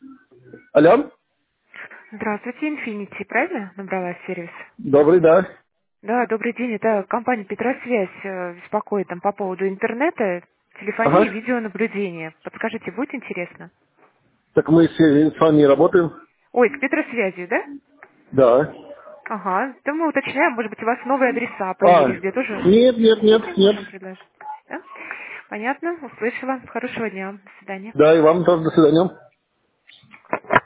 Алло? Здравствуйте, Infinity, правильно набрала сервис? Добрый, да. Да, добрый день, это компания Петросвязь беспокоит там по поводу интернета, телефонии и Ага. видеонаблюдения. Подскажите, будет интересно? Так мы с вами работаем? Ой, с Петросвязью, да? Да. Ага, то мы уточняем, может быть, у вас новые адреса А, появились, где тоже нет, нет, нет, нет. можем предложить. Да? Понятно, услышала. Хорошего дня, до свидания. Да, и вам тоже до свидания.